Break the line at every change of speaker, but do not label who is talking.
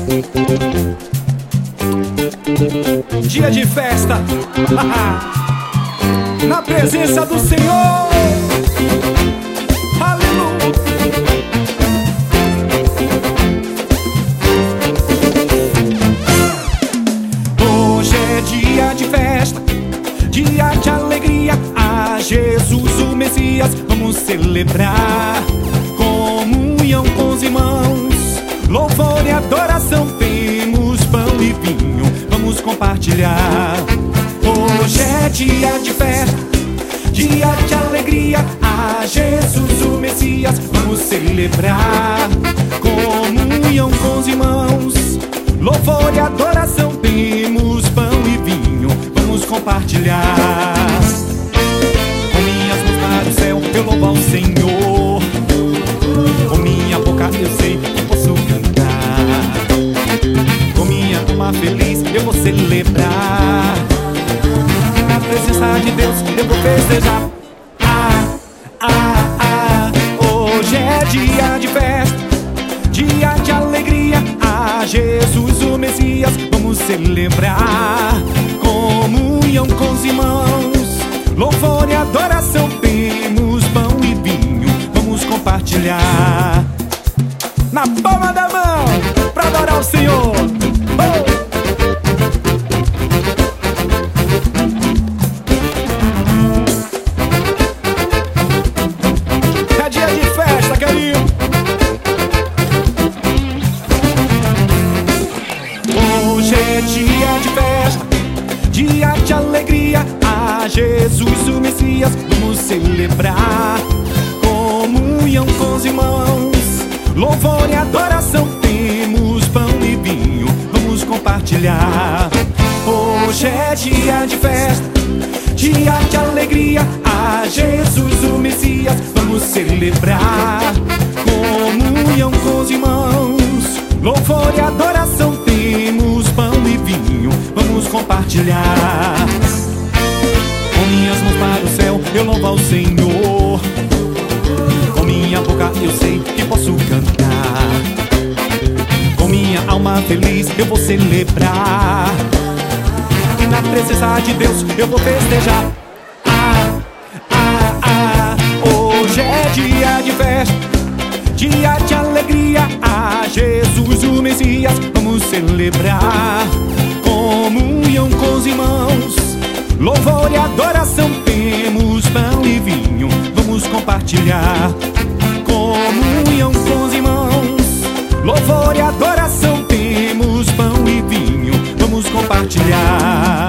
Dia de festa na presença do Senhor. Aleluia. Hoje é dia de festa, dia de alegria. A Jesus o Messias vamos celebrar. Comunhão com os irmãos, louvor e adoração. Temos pão e vinho, vamos compartilhar. Hoje é dia de festa, dia de alegria. A Jesus o Messias vamos celebrar. Comunhão com os irmãos, louvor e adoração. Temos pão e vinho, vamos compartilhar. Com minhas mãos para o céu eu louvo ao Senhor. Com minha boca eu sei que posso cantar. Com minha alma feliz eu vou celebrar. Na presença de Deus eu vou festejar. Hoje é dia de festa, dia de alegria. A Jesus o Messias vamos celebrar. Comunhão com os irmãos, louvor e adoração. Temos pão e vinho, vamos compartilhar. Na palma da mão, pra adorar o Senhor. É dia de festa, querido. Hoje é dia de festa, dia de alegria. A Jesus o Messias vamos celebrar. Comunhão com os irmãos, louvor e adoração. Temos pão e vinho, vamos compartilhar. Hoje é dia de festa, dia de alegria. A Jesus o Messias vamos celebrar. Comunhão com os irmãos, louvor e adoração. Temos pão e vinho, vamos compartilhar. Com minhas mãos para o céu eu louvo ao Senhor. Com minha boca eu sei que posso cantar. Com minha alma feliz eu vou celebrar. E na presença de Deus eu vou festejar. Hoje é dia de festa, dia de alegria. A Jesus o Messias vamos celebrar. Comunhão com os irmãos, louvor e adoração. Temos pão e vinho, vamos compartilhar. Comunhão com os irmãos, louvor e adoração. Temos pão e vinho, vamos compartilhar.